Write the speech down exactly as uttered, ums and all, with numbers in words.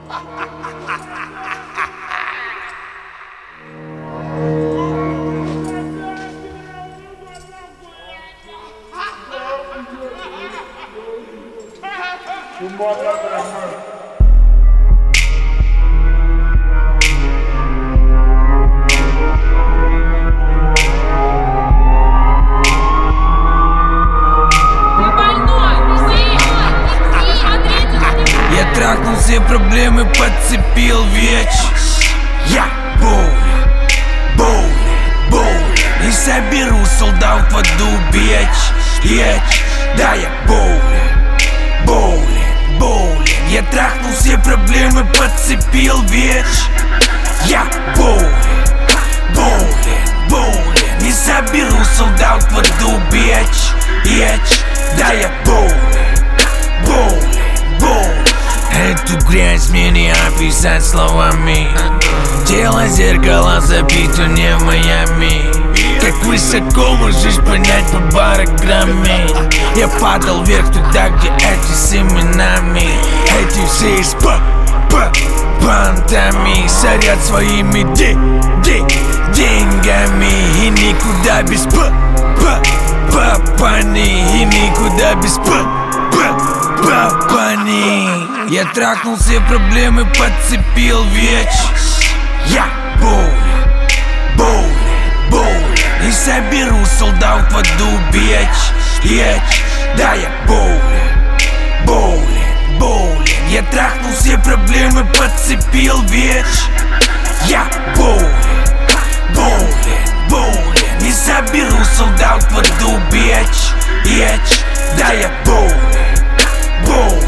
Я трахнул все проблемы, подцепил веч. Я боулер, боулер, боулер. И соберу солдат в аду, бич, ечь. Да, я боулер, боулер, боулер. Я трахнул все проблемы, подцепил веч. Я боулер, боулер, боулер. И соберу солдат в аду, бич, ечь. Да, я боулер, боулер, боулер. Эту грязь мне не описать словами. Тело зеркала забито не в Майами. Как высоко можешь понять по барограмме. Я падал вверх туда, где эти с именами. Эти все из п п пантами сорят своими ди ди деньгами. И никуда без п п папани. И никуда без п п папани. Я трахнул все проблемы, подцепил веч. Я боулер, боулер, боулер. И соберу солдат в аду, бич, ечь. Да, я боулер, боулер, боулер. Я трахнул все проблемы, подцепил веч. Я боулер, боулер, боулер. И соберу солдат в аду, бич, ечь. Да, я боулер, боулер.